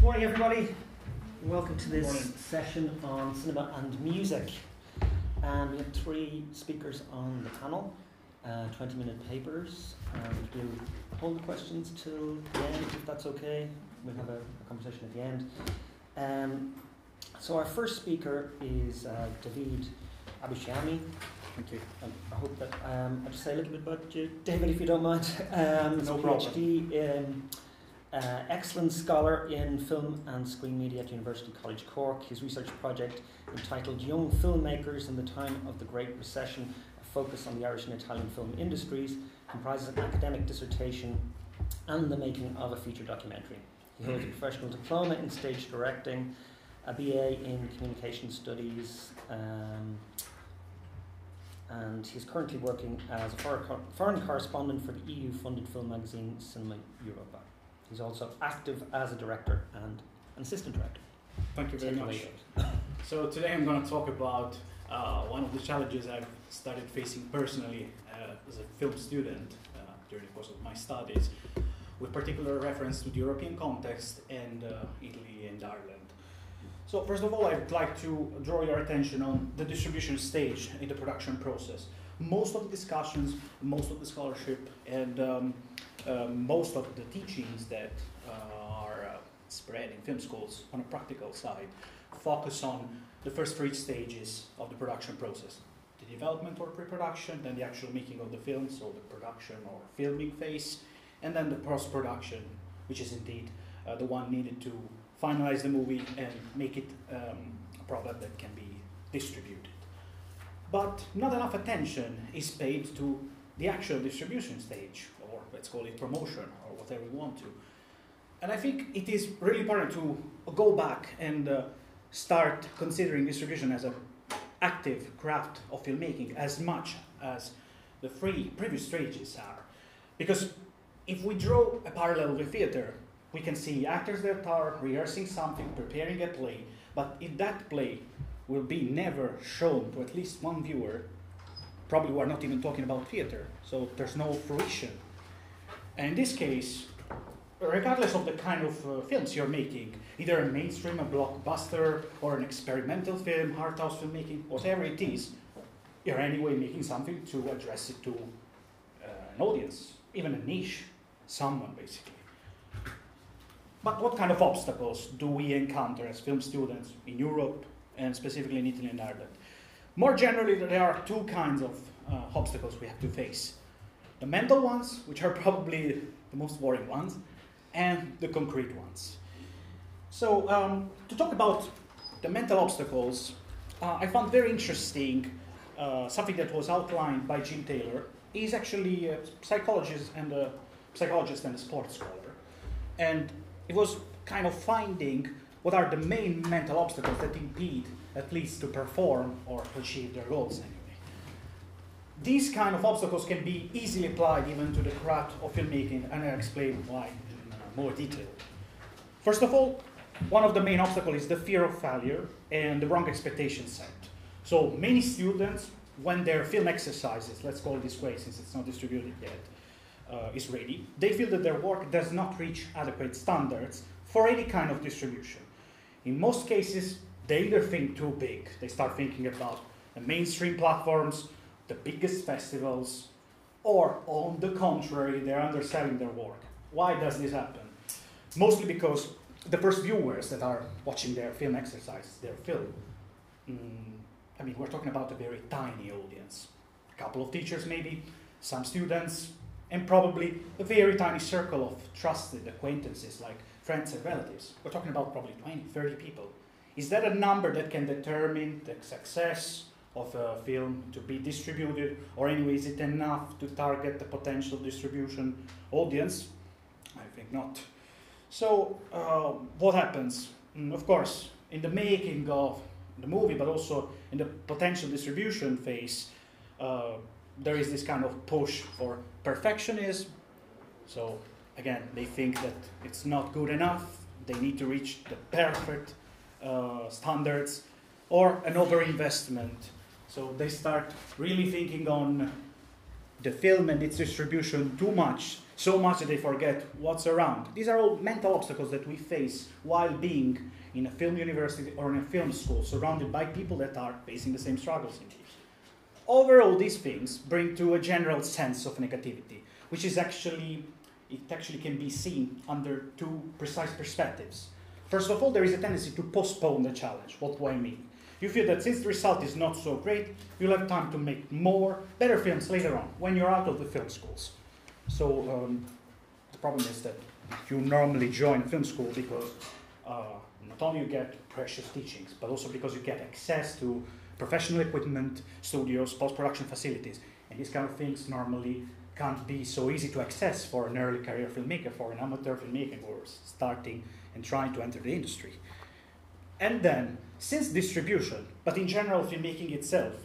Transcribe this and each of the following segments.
Morning everybody, welcome to this session on cinema and music. We have three speakers on the panel, 20-minute papers, and we'll hold the questions till the end if that's okay. We'll have a conversation at the end. So our first speaker is David Abishami. Thank you. I hope that I'll just say a little bit about you, David, if you don't mind. No problem. PhD in excellent scholar in film and screen media at University College Cork. His research project, entitled Young Filmmakers in the Time of the Great Recession, a focus on the Irish and Italian film industries, comprises an academic dissertation and the making of a feature documentary. He holds a professional diploma in stage directing, a BA in communication studies, and he's currently working as a foreign correspondent for the EU-funded film magazine Cinema Europa. He's also active as a director and an assistant director. Thank you very much. So today I'm going to talk about one of the challenges I've started facing personally as a film student during the course of my studies, with particular reference to the European context and Italy and Ireland. So first of all, I'd like to draw your attention on the distribution stage in the production process. Most of the discussions, most of the scholarship, and most of the teachings that are spread in film schools on a practical side focus on the first three stages of the production process: the development or pre-production, then the actual making of the film, so the production or filming phase, and then the post-production, which is indeed the one needed to finalize the movie and make it a product that can be distributed. But not enough attention is paid to the actual distribution stage, or let's call it promotion, or whatever we want to. And I think it is really important to go back and start considering distribution as an active craft of filmmaking as much as the three previous stages are. Because if we draw a parallel with theater, we can see actors that are rehearsing something, preparing a play, but if that play will be never shown to at least one viewer, probably we're not even talking about theater, so there's no fruition. And in this case, regardless of the kind of films you're making, either a mainstream, a blockbuster, or an experimental film, art house filmmaking, whatever it is, you're anyway making something to address it to an audience, even a niche, someone basically. But what kind of obstacles do we encounter as film students in Europe, and specifically in Italy and Ireland? More generally, there are two kinds of obstacles we have to face. The mental ones, which are probably the most boring ones, and the concrete ones. So to talk about the mental obstacles, I found very interesting something that was outlined by Jim Taylor. He's actually a psychologist and a sports scholar. And it was kind of finding what are the main mental obstacles that impede athletes to perform or to achieve their goals anyway. These kind of obstacles can be easily applied even to the craft of filmmaking, and I'll explain why in more detail. First of all, one of the main obstacles is the fear of failure and the wrong expectations set. So many students, when their film exercises, let's call it this way since it's not distributed yet, is ready, they feel that their work does not reach adequate standards for any kind of distribution. In most cases, they either think too big. They start thinking about the mainstream platforms, the biggest festivals, or on the contrary, they're underselling their work. Why does this happen? Mostly because the first viewers that are watching their film exercise, their film, we're talking about a very tiny audience. A couple of teachers maybe, some students, and probably a very tiny circle of trusted acquaintances like friends and relatives. We're talking about probably 20, 30 people. Is that a number that can determine the success of a film to be distributed, or anyway, is it enough to target the potential distribution audience? I think not. So what happens? Of course, in the making of the movie, but also in the potential distribution phase, there is this kind of push for perfectionism. So again, they think that it's not good enough, they need to reach the perfect standards, or an overinvestment. So they start really thinking on the film and its distribution too much, so much that they forget what's around. These are all mental obstacles that we face while being in a film university or in a film school, surrounded by people that are facing the same struggles in life. Overall, these things bring to a general sense of negativity, which is actually can be seen under two precise perspectives. First of all, there is a tendency to postpone the challenge. What do I mean? You feel that since the result is not so great, you'll have time to make better films later on, when you're out of the film schools. So the problem is that you normally join film school because not only you get precious teachings, but also because you get access to professional equipment, studios, post-production facilities. And these kind of things normally can't be so easy to access for an early career filmmaker, for an amateur filmmaker who is starting and trying to enter the industry. And then, since distribution, but in general filmmaking itself,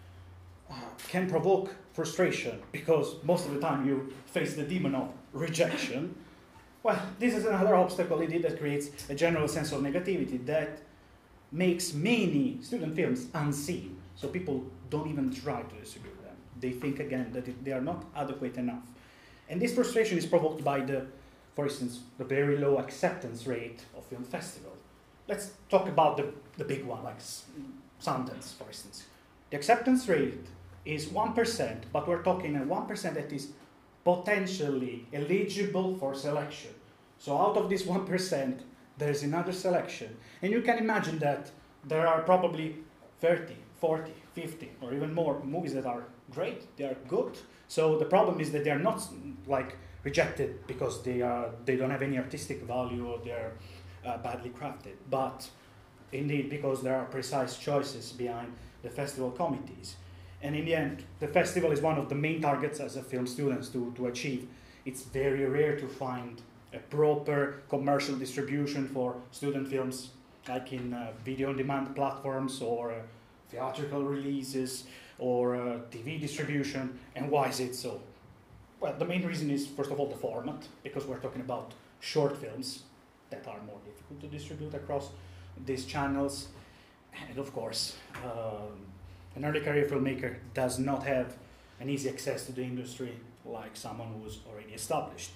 can provoke frustration because most of the time you face the demon of rejection, well, this is another obstacle indeed that creates a general sense of negativity that makes many student films unseen. So people don't even try to distribute them. They think again that they are not adequate enough. And this frustration is provoked by for instance, the very low acceptance rate of film festivals. Let's talk about the big one, like Sundance, for instance. The acceptance rate is 1%, but we're talking a 1% that is potentially eligible for selection. So out of this 1%, there's another selection. And you can imagine that there are probably 30, 40, 50, or even more movies that are great, they are good. So the problem is that they are not like rejected because they don't have any artistic value or they're badly crafted, but indeed because there are precise choices behind the festival committees. And in the end, the festival is one of the main targets as a film students to achieve. It's very rare to find a proper commercial distribution for student films, like in video-on-demand platforms or theatrical releases or TV distribution. And why is it so? Well, the main reason is, first of all, the format, because we're talking about short films that are more difficult to distribute across these channels. And of course, an early career filmmaker does not have an easy access to the industry like someone who's already established.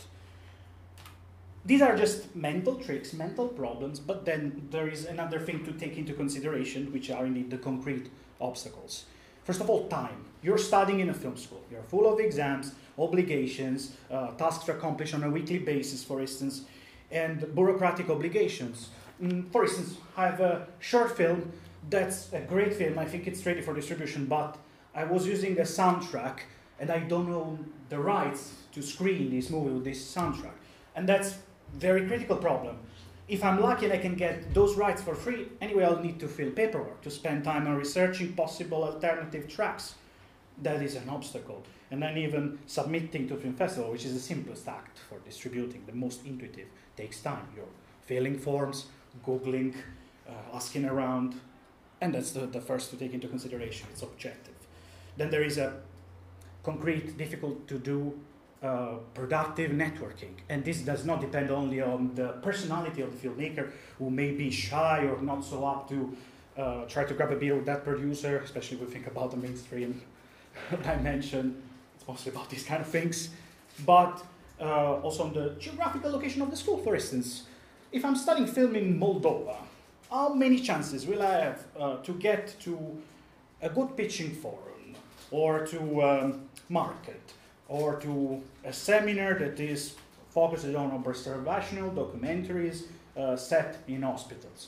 These are just mental tricks, mental problems, but then there is another thing to take into consideration, which are indeed the concrete obstacles. First of all, time. You're studying in a film school. You're full of exams, obligations, tasks to accomplish on a weekly basis, for instance, and bureaucratic obligations. For instance, I have a short film that's a great film. I think it's ready for distribution, but I was using a soundtrack, and I don't own the rights to screen this movie with this soundtrack. And that's very critical problem. If I'm lucky and I can get those rights for free, anyway, I'll need to fill paperwork, to spend time on researching possible alternative tracks. That is an obstacle. And then even submitting to film festival, which is the simplest act for distributing, the most intuitive, takes time. You're filling forms, Googling, asking around, and that's the first to take into consideration. It's objective. Then there is a concrete, difficult to do productive networking. And this does not depend only on the personality of the filmmaker, who may be shy or not so up to try to grab a beer with that producer, especially if we think about the mainstream dimension. It's mostly about these kind of things. But also on the geographical location of the school, for instance. If I'm studying film in Moldova, how many chances will I have to get to a good pitching forum, or to market, or to a seminar that is focused on observational documentaries set in hospitals?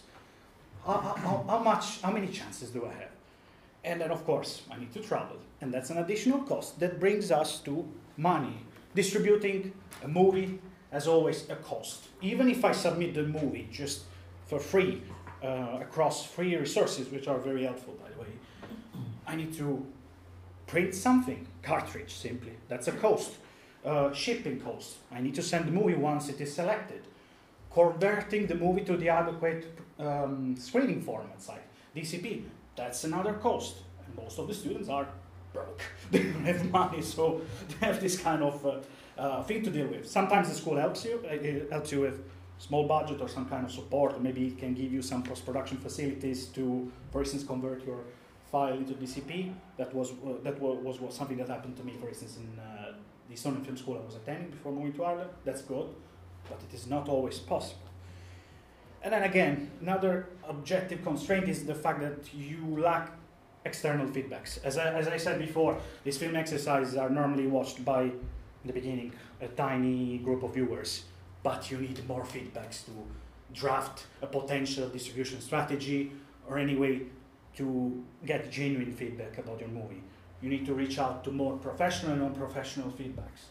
How many chances do I have? And then, of course, I need to travel, and that's an additional cost. That brings us to money. Distributing a movie has always a cost. Even if I submit the movie just for free, across free resources, which are very helpful, by the way, I need to print something, cartridge simply, that's a cost. Shipping cost, I need to send the movie once it is selected. Converting the movie to the adequate screening formats like DCP, that's another cost. And most of the students are broke. They don't have money, so they have this kind of thing to deal with. Sometimes the school helps you, with small budget or some kind of support, or maybe it can give you some post-production facilities to, for instance, convert your file into DCP. That was something that happened to me, for instance, in the Estonian film school I was attending before moving to Ireland. That's good, but it is not always possible. And then again, another objective constraint is the fact that you lack external feedbacks. As I said before, these film exercises are normally watched by, in the beginning, a tiny group of viewers, but you need more feedbacks to draft a potential distribution strategy or any way to get genuine feedback about your movie. You need to reach out to more professional and non-professional feedbacks.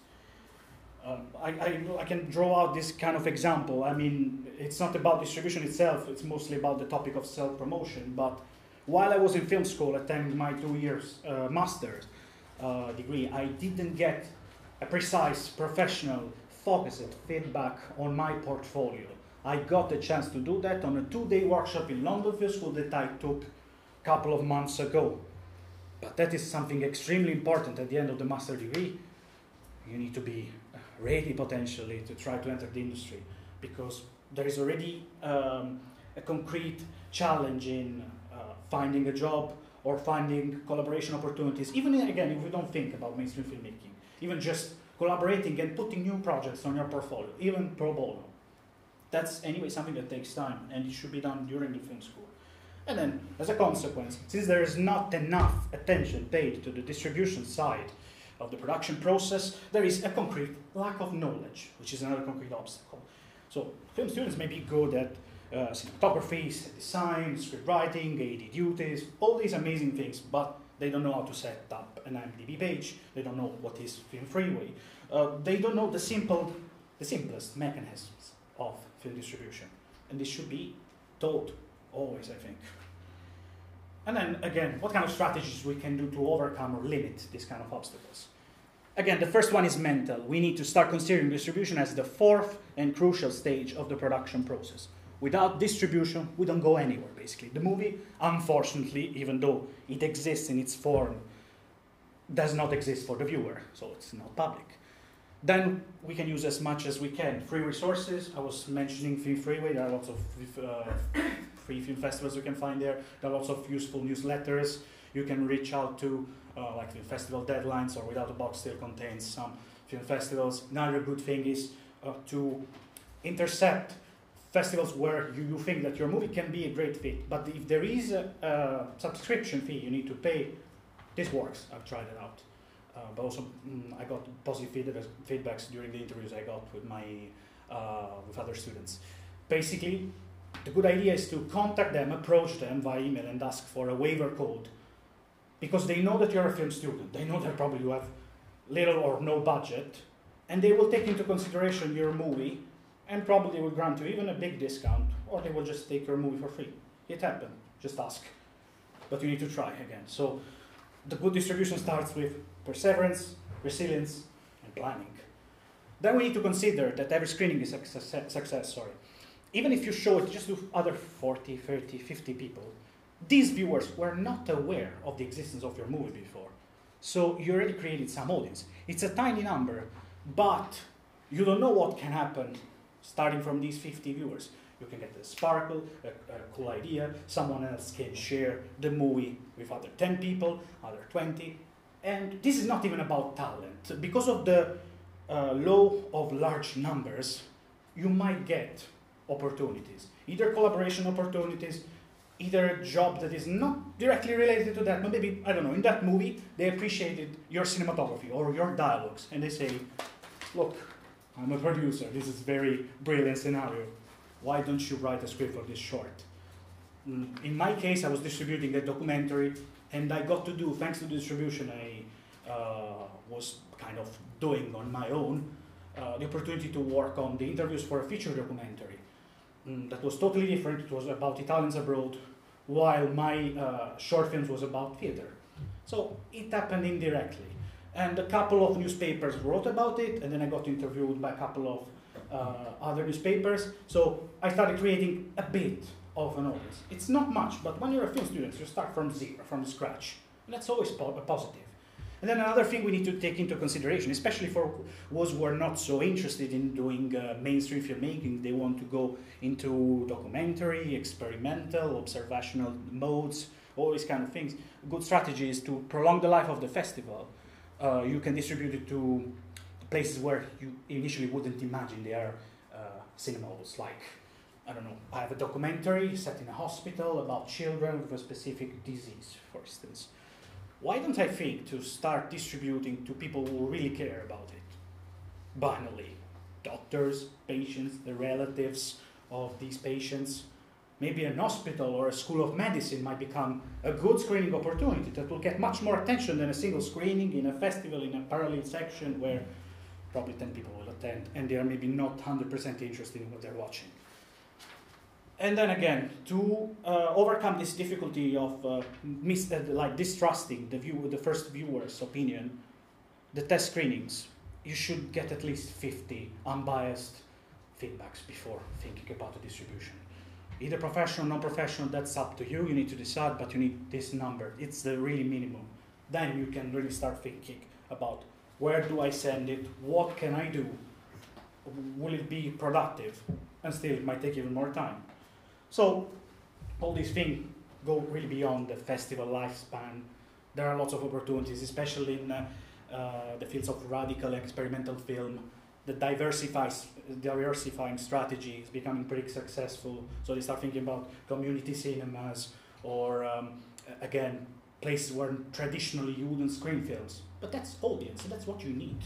I can draw out this kind of example. I mean, it's not about distribution itself, it's mostly about the topic of self-promotion, but while I was in film school attending my 2 years master's degree, I didn't get a precise, professional, focused feedback on my portfolio. I got the chance to do that on a 2-day workshop in London Film School that I took a couple of months ago. But that is something extremely important at the end of the master degree. You need to be ready potentially to try to enter the industry, because there is already a concrete challenge in finding a job or finding collaboration opportunities. Even again, if we don't think about mainstream filmmaking, even just collaborating and putting new projects on your portfolio, even pro bono. That's anyway something that takes time, and it should be done during the film school. And then, as a consequence, since there is not enough attention paid to the distribution side of the production process, there is a concrete lack of knowledge, which is another concrete obstacle. So film students may be good at cinematography, set design, script writing, AD duties, all these amazing things, but they don't know how to set up an IMDb page, they don't know what is Film Freeway, they don't know the simplest mechanisms of film distribution. And this should be taught always, I think. And then again, what kind of strategies we can do to overcome or limit these kind of obstacles? Again, the first one is mental. We need to start considering distribution as the fourth and crucial stage of the production process. Without distribution, we don't go anywhere, basically. The movie, unfortunately, even though it exists in its form, does not exist for the viewer, so it's not public. Then we can use as much as we can. Free resources, I was mentioning Film Freeway, there are lots of free film festivals you can find there. There are lots of useful newsletters. You can reach out to like the festival deadlines, or Without a Box still contains some film festivals. Another good thing is to intercept festivals where you think that your movie can be a great fit, but if there is a subscription fee you need to pay, this works. I've tried it out. But also I got positive feedbacks during the interviews I got with with other students. Basically, the good idea is to contact them, approach them via email and ask for a waiver code, because they know that you're a film student. They know that probably you have little or no budget, and they will take into consideration your movie, and probably will grant you even a big discount, or they will just take your movie for free. It happened, just ask. But you need to try again. So the good distribution starts with perseverance, resilience, and planning. Then we need to consider that every screening is a success. Even if you show it just to other 40, 30, 50 people, these viewers were not aware of the existence of your movie before. So you already created some audience. It's a tiny number, but you don't know what can happen starting from these 50 viewers. You can get a sparkle, a cool idea, someone else can share the movie with other 10 people, other 20, and this is not even about talent. Because of the law of large numbers, you might get opportunities, either collaboration opportunities, either a job that is not directly related to that, but maybe, I don't know, in that movie, they appreciated your cinematography or your dialogues, and they say, look, I'm a producer, this is a very brilliant scenario. Why don't you write a script for this short? In my case, I was distributing a documentary, and I got to do, thanks to the distribution I was kind of doing on my own, the opportunity to work on the interviews for a feature documentary. That was totally different. It was about Italians abroad, while my short films was about theater. So it happened indirectly. And a couple of newspapers wrote about it, and then I got interviewed by a couple of other newspapers. So I started creating a bit of an audience. It's not much, but when you're a film student, you start from zero, from scratch. And that's always positive. And then another thing we need to take into consideration, especially for those who are not so interested in doing mainstream filmmaking, they want to go into documentary, experimental, observational modes, all these kind of things. A good strategy is to prolong the life of the festival. You can distribute it to places where you initially wouldn't imagine they are cinema halls. Like, I don't know, I have a documentary set in a hospital about children with a specific disease, for instance. Why don't I think to start distributing to people who really care about it? Banally, doctors, patients, the relatives of these patients. Maybe an hospital or a school of medicine might become a good screening opportunity that will get much more attention than a single screening in a festival in a parallel section where probably 10 people will attend and they are maybe not 100% interested in what they're watching. And then again, to overcome this difficulty of distrusting the first viewer's opinion, the test screenings, you should get at least 50 unbiased feedbacks before thinking about the distribution. Either professional, non-professional, that's up to you. You need to decide, but you need this number. It's the really minimum. Then you can really start thinking about where do I send it? What can I do? Will it be productive? And still, it might take even more time. So all these things go really beyond the festival lifespan. There are lots of opportunities, especially in the fields of radical experimental film. The diversifying strategy is becoming pretty successful. So they start thinking about community cinemas or, again, places where traditionally you wouldn't screen films. But that's audience, so that's what you need.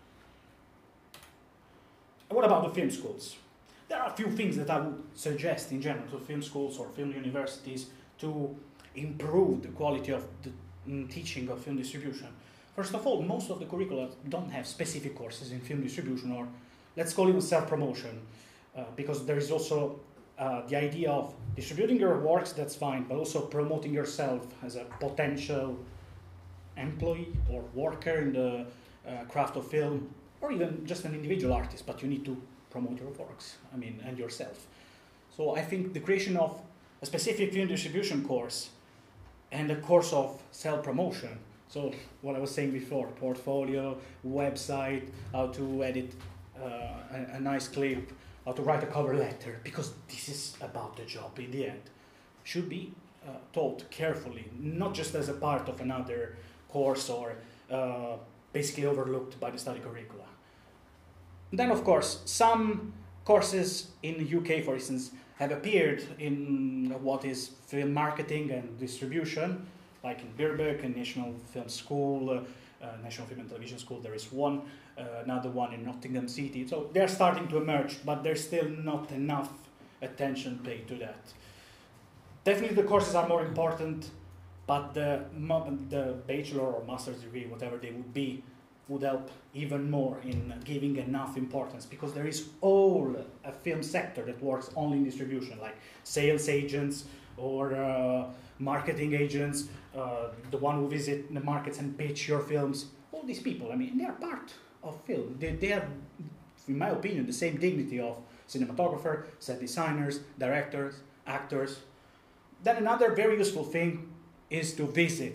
What about the film schools? There are a few things that I would suggest in general to film schools or film universities to improve the quality of the teaching of film distribution. First of all, most of the curricula don't have specific courses in film distribution, or let's call it self-promotion, because there is also the idea of distributing your works, that's fine, but also promoting yourself as a potential employee or worker in the craft of film, or even just an individual artist, but you need to promote your works, and yourself. So I think the creation of a specific film distribution course and a course of self-promotion, so what I was saying before, portfolio, website, how to edit a nice clip, how to write a cover letter, because this is about the job in the end, should be taught carefully, not just as a part of another course or basically overlooked by the study curricula. Then, of course, some courses in the UK, for instance, have appeared in what is film marketing and distribution, like in Birkbeck and National Film School, National Film and Television School, there is one, another one in Nottingham City. So they're starting to emerge, but there's still not enough attention paid to that. Definitely the courses are more important, but the bachelor or master's degree, whatever they would be, would help even more in giving enough importance, because there is all a film sector that works only in distribution, like sales agents or marketing agents, the one who visit the markets and pitch your films. All these people, they are part of film. They have, in my opinion, the same dignity of cinematographer, set designers, directors, actors. Then another very useful thing is to visit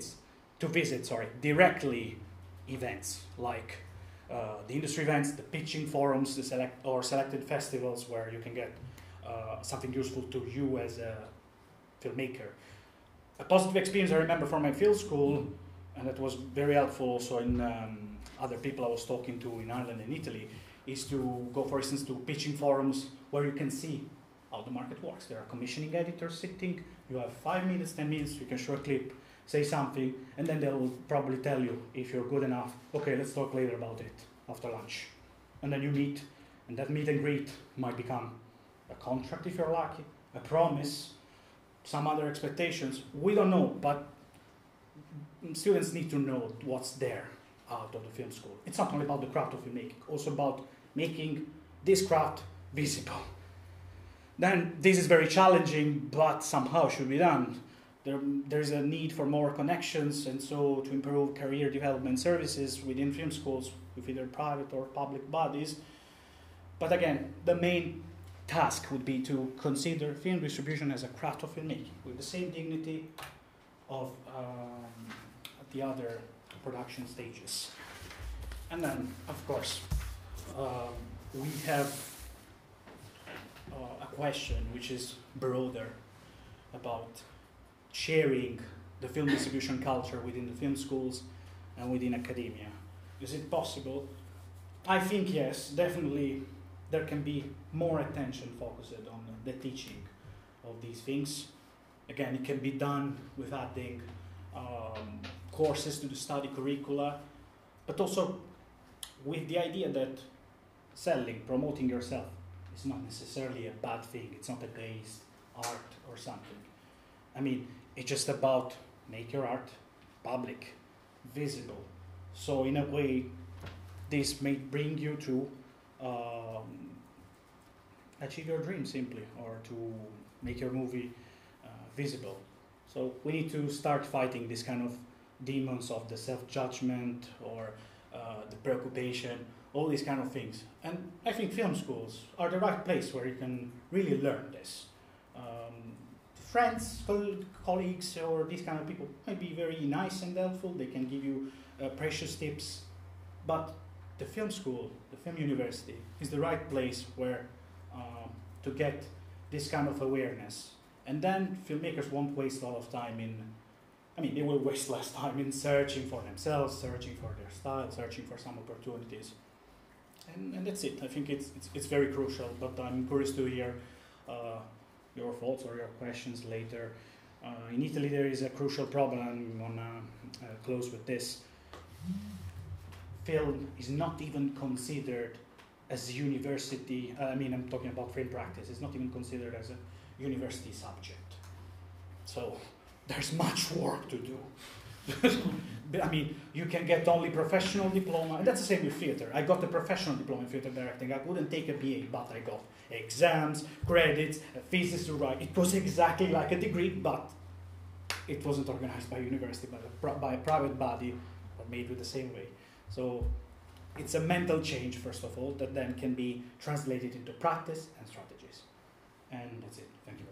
directly events like the industry events, the pitching forums, the selected festivals where you can get something useful to you as a filmmaker. A positive experience I remember from my film school, and that was very helpful also in other people I was talking to in Ireland and Italy, is to go, for instance, to pitching forums where you can see how the market works. There are commissioning editors sitting, you have 5 minutes, 10 minutes, you can show a clip, say something, and then they will probably tell you if you're good enough, okay, let's talk later about it after lunch. And then you meet, and that meet and greet might become a contract if you're lucky, a promise, some other expectations. We don't know, but students need to know what's there out of the film school. It's not only about the craft of filmmaking, also about making this craft visible. Then this is very challenging, but somehow should be done. There's a need for more connections, and so to improve career development services within film schools with either private or public bodies. But again, the main task would be to consider film distribution as a craft of filmmaking with the same dignity of the other production stages. And then, of course, we have a question which is broader about sharing the film distribution culture within the film schools and within academia. Is it possible I think yes, definitely there can be more attention focused on the teaching of these things. Again, it can be done with adding courses to the study curricula, but also with the idea that selling, promoting yourself is not necessarily a bad thing. It's not a based art or something. I mean, it's just about make your art public, visible. So in a way, this may bring you to achieve your dream simply, or to make your movie visible. So we need to start fighting this kind of demons of the self-judgment or the preoccupation, all these kind of things. And I think film schools are the right place where you can really learn this. Friends, colleagues, or these kind of people might be very nice and helpful. They can give you precious tips. But the film school, the film university, is the right place where to get this kind of awareness. And then filmmakers won't waste a lot of time they will waste less time in searching for themselves, searching for their style, searching for some opportunities. And that's it. I think it's very crucial, but I'm curious to hear your thoughts or your questions later. In Italy, there is a crucial problem. I'm gonna close with this. Film is not even considered as a university. I'm talking about film practice. It's not even considered as a university subject. So there's much work to do. You can get only professional diploma, and that's the same with theater. I got a professional diploma in theater directing. I couldn't take a BA, but I got exams, credits, a thesis to write. It was exactly like a degree, but it wasn't organized by a university, by a private body, but made with the same way. So it's a mental change, first of all, that then can be translated into practice and strategies. And that's it. Thank you.